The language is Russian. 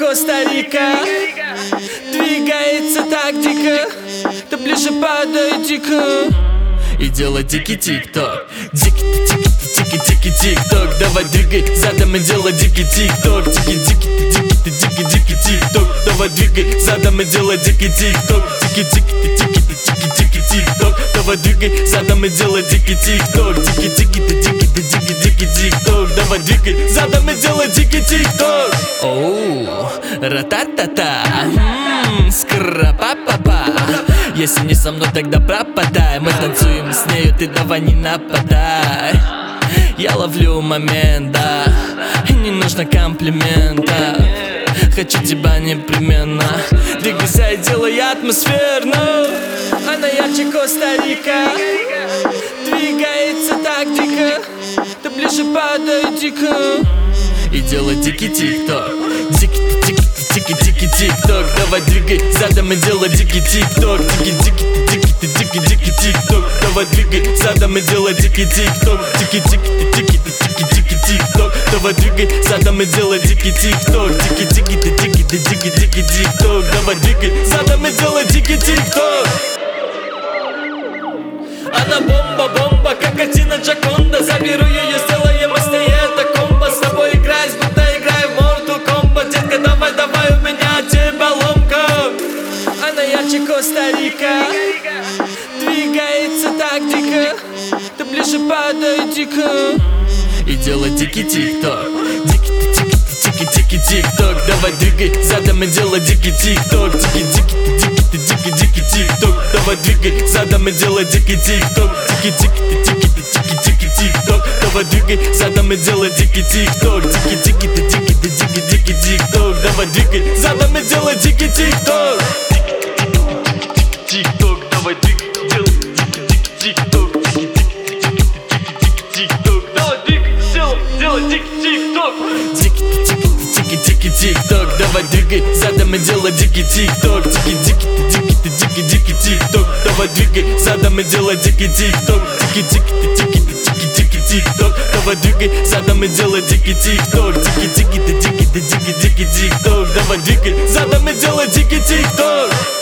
Коста-Рика двигается так дико, ты ближе подойди-ка и делай дикий тик-ток. Дикий тик-ток, давай двигай задом и делай дикий тик-ток. Дикий тик-ток, давай двигай задом и делай дикий тик-ток. Дикий тик-ток, давай двигай задом и делай дикий тик-ток. Дикий тик-ток, давай двигай задом и делай дикий тик-ток. Оу, ра-та-та-та, скра-па-па-па. Если не со мной, тогда пропадай. Мы танцуем с нею, ты давай не нападай. Я ловлю момент, да, и не нужно комплимента. Хочу тебя непременно. Двигайся и делай атмосферно. Она ярче Коста-Рика двигается так дико, ты ближе подойди-ка и делай дикий тик-ток. Дикий тик-ток, давай двигай задом и делай дикий тик-ток. Дикий тик-ток, давай двигай задом и делай дикий тик-ток. Дикий тик-ток, давай двигай задом и делай дикий тик-ток. Дикий тик-ток, давай двигай задом и делай дикий тик-ток. Она бомба, как картина Джаконда. Заберу ее, сделаем из ней это комбо. С тобой играть, будто играю в Mortal Kombat. Детка, давай, у меня тебе ломка. Она ярче Коста-Рика двигается так дико, ты ближе подойди-ка и делай дикий тик-ток. Дикий тик-ток, давай двигай задом и делай дикий тик-ток. Дикий тик-ток, давай двигай задом и делай дикий тик-ток. Дикий тик-ток, давай двигай задом и делай дикий тик-ток. Дикий тик-ток, давай двигай задом и делай дикий тик-ток. Тик-ток, давай двигай, делай тик-ток. Тик-ток, давай двигай, делай дикий тик-ток. Дикий тик-ток, давай двигай задом и делай дикий тик-ток. Дикий тик-ток, давай двигай задом и делай дикий тик-ток. Дикий тик-ток, давай двигай задом и делай дикий тик-ток. Дикий тик-ток, давай двигай задом и делай дикий тик-ток.